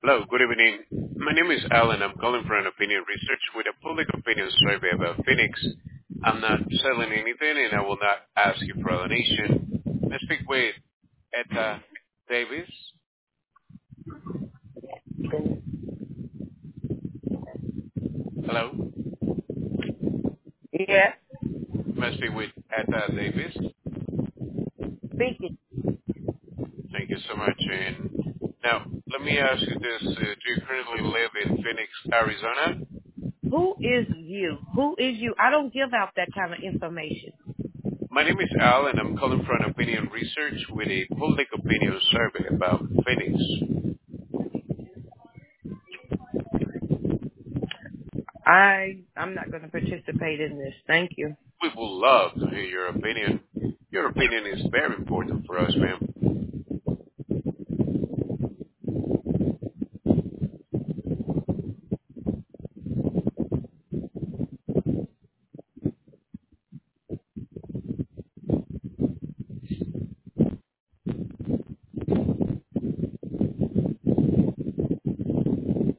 Hello, good evening. My name is Alan. I'm calling for an opinion research with a public opinion survey about Phoenix. I'm not selling anything and I will not ask you for a donation. Let's speak with Etta Davis. Hello, Yes, let's speak with Etta Davis. speaking. Thank you so much. And now, let me ask you this. Do you currently live in Phoenix, Arizona? Who is you? Who is you? I don't give out that kind of information. My name is Al and I'm calling for an opinion research with a public opinion survey about Phoenix. I'm not going to participate in this. Thank you. We would love to hear your opinion. Your opinion is very important for us, ma'am.